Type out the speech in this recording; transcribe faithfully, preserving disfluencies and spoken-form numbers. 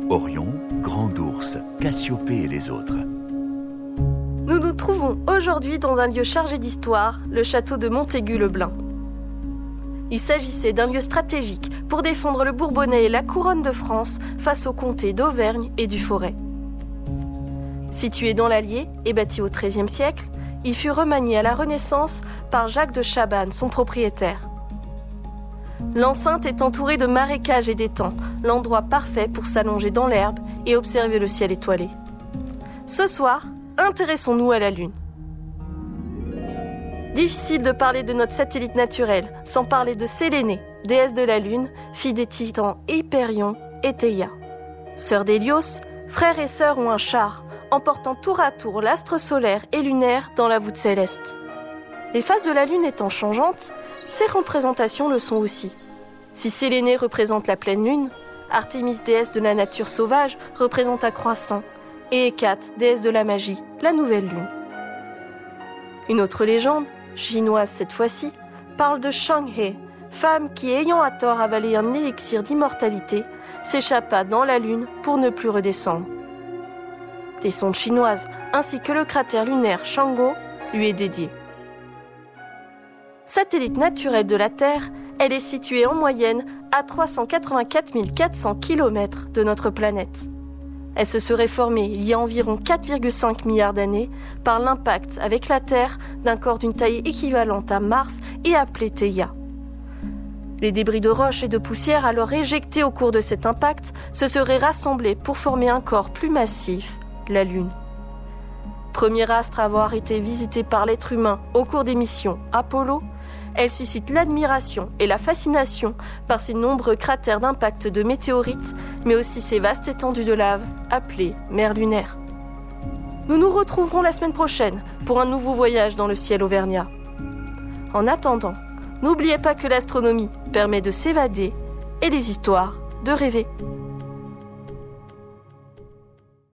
Orion, Grand Ours, Cassiopée et les autres. Nous nous trouvons aujourd'hui dans un lieu chargé d'histoire, le château de Montaigu-le-Blain. Il s'agissait d'un lieu stratégique pour défendre le Bourbonnais et la couronne de France face aux comtés d'Auvergne et du Forez. Situé dans l'Allier et bâti au treizième siècle, il fut remanié à la Renaissance par Jacques de Chabannes, son propriétaire. L'enceinte est entourée de marécages et d'étangs, l'endroit parfait pour s'allonger dans l'herbe et observer le ciel étoilé. Ce soir, intéressons-nous à la Lune. Difficile de parler de notre satellite naturel sans parler de Sélénée, déesse de la Lune, fille des titans Hyperion et Théia. Sœur d'Hélios, frères et sœurs ont un char, emportant tour à tour l'astre solaire et lunaire dans la voûte céleste. Les phases de la Lune étant changeantes, ces représentations le sont aussi. Si Sélénée représente la pleine Lune, Artémis, déesse de la nature sauvage, représente un croissant, et Hécate, déesse de la magie, la nouvelle Lune. Une autre légende, chinoise cette fois-ci, parle de Shang-He, femme qui, ayant à tort avalé un élixir d'immortalité, s'échappa dans la Lune pour ne plus redescendre. Des sondes chinoises ainsi que le cratère lunaire Chang'o lui est dédié. Satellite naturel de la Terre, elle est située en moyenne à trois cent quatre-vingt-quatre mille quatre cents kilomètres de notre planète. Elle se serait formée il y a environ quatre virgule cinq milliards d'années par l'impact avec la Terre d'un corps d'une taille équivalente à Mars et appelé Théia. Les débris de roches et de poussière alors éjectés au cours de cet impact se seraient rassemblés pour former un corps plus massif, la Lune. Premier astre à avoir été visité par l'être humain au cours des missions Apollo, elle suscite l'admiration et la fascination par ses nombreux cratères d'impact de météorites, mais aussi ses vastes étendues de lave, appelées mer lunaire. Nous nous retrouverons la semaine prochaine pour un nouveau voyage dans le ciel auvergnat. En attendant, n'oubliez pas que l'astronomie permet de s'évader et les histoires de rêver.